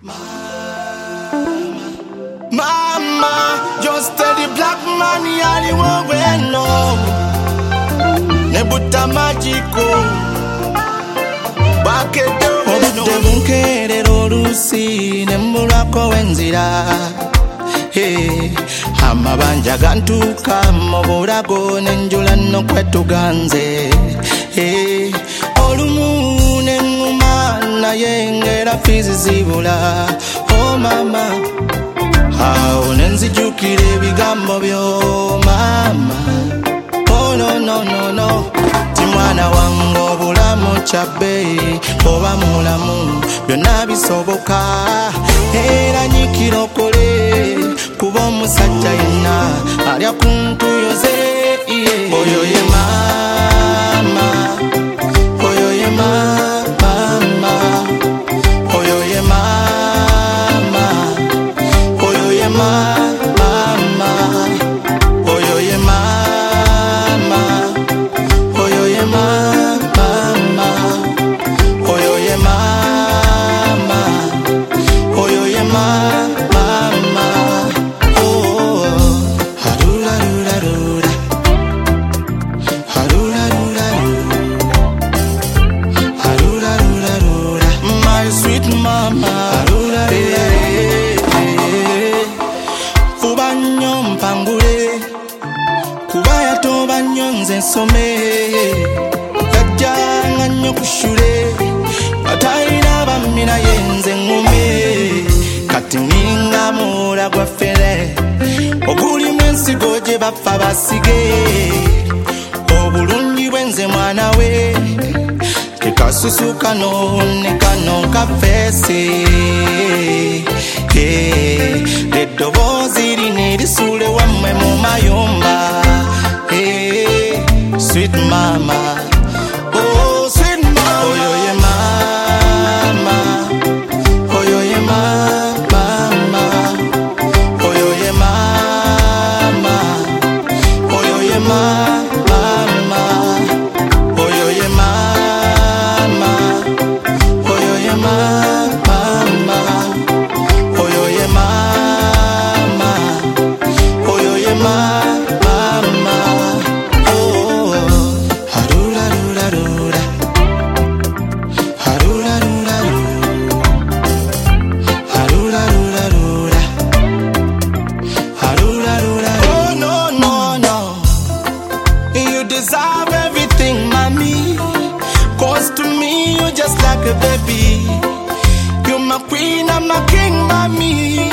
Mama, just tell the black man yali waweno Nebuta magico Bakedo Obudde bunkerero oluusi nembulako wenzira amabanja gantuuka mu bulago nenjula nno kwetuganze olumu neŋŋuma naye ngera fiizi zibula oh mama awo nenzijukira ebigambo byo mama oh no no no no ti mwana wange obulamu kyabbeeyi oba mulamu byonna bisoboka era nyikira okole kuba omusajja yenna alya ku ntuyoze oyo ye mama oyo ye mama oyo ye mama oyo ye mama oyo ye mama oyo ye mama oyo ye mama oyo ye mama oh harula rula rula harula rula harula rula rula my sweet mama harula rula fuba nnyo mpangule kuba yatoba nnyo nze nsome yajjanga nnyo ku ssule atalina bammi naye nze ŋŋume kati ninga muwula gwaffere ogulimu ensigo gye baffa basige obulungi bwenze mwana we tekasusu kano ne kano kafeesi eddoboozi lino erisuule wammwe mu mayumba sweet mama oh sweet mama oyo ye mama oyo ye mama oyo ye mama oyo ye mama oyo ye mama oyo ye mama oyo ye mama oyo ye mama oh harula rula rula harula rula harula rula rula harula rula oh no no no you deserve everything mommy cause to me you're just like a baby you're my queen I'm my king mommy